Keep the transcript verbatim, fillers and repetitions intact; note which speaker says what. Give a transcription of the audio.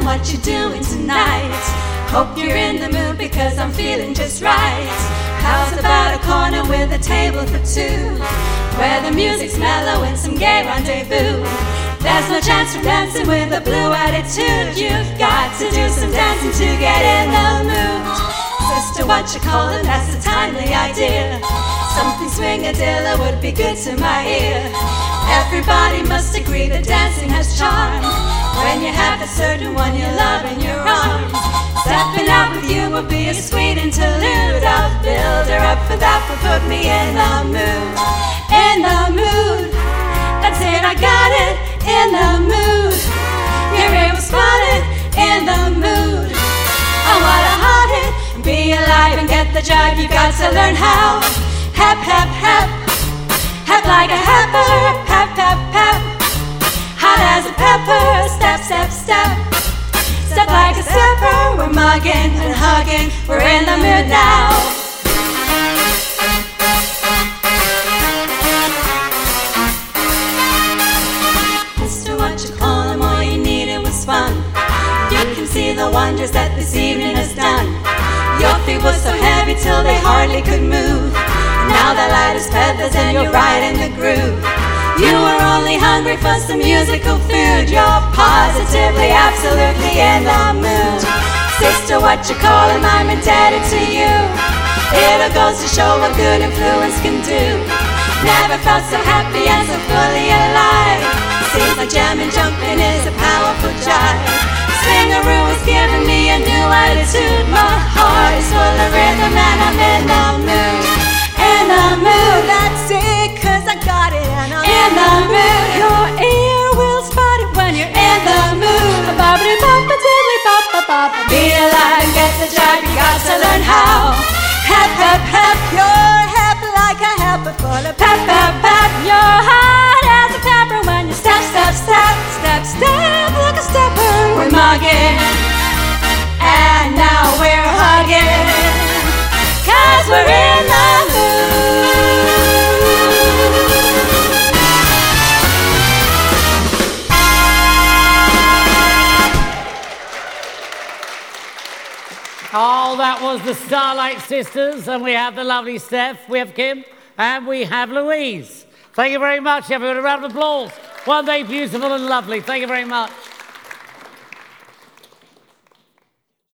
Speaker 1: what you're doing tonight. Hope you're in the mood because I'm feeling just right. How's about a corner with a table for two, where the music's mellow and some gay rendezvous? There's no chance for dancing with a blue attitude. You've got to do some dancing to get in the mood. Sister, what you callin'? That's a timely idea. Something swing-a-dilla would be good to my ear. Everybody must agree that dancing has charm when you have a certain one you love in your arms. Stepping out with you will be a sweet interlude. I'll build her up for that will put me in the mood. In the mood. That's it, I got it. In the mood. Your ear was spotted. In the mood. I wanna hot it, be alive and get the job. You got to learn how. Hep, hep, hep. Hep like a heifer. Hep, hep, hep. Hot as a pepper. Step, step, step. Step like a stepper. We're mugging and hugging. We're in the mood now. Mister, what you call him? All you needed was fun. You can see the wonders that this evening has done. Your feet were so heavy till they hardly could move. Now they're light as feathers and you're right in the groove. You were only hungry for some musical food. You're positively, absolutely in the mood. Sister, what you callin'? I'm indebted to you. It goes to show what good influence can do. Never felt so happy and so fully alive. Seems like jamming, jumping is a powerful jive. Swingaroo is giving me a new attitude. My heart is full of rhythm and I'm in the mood. In the mood, that's it, cause I got it and I'm in the mood. Your ear will spot it when you're in the mood. Be alive, get the job, you got to learn how. Hep, hep, hep, you're hep like a heifer full of pep, pep, pep. You're hot as a pepper when you step, step, step, step, step like a stepper. We're mugging, and now we're hugging, cause we're in the mood.
Speaker 2: Oh, that was the Starlight Sisters, and we have the lovely Steph, we have Kim, and we have Louise. Thank you very much, everyone. A round of applause. One day beautiful and lovely. Thank you very much.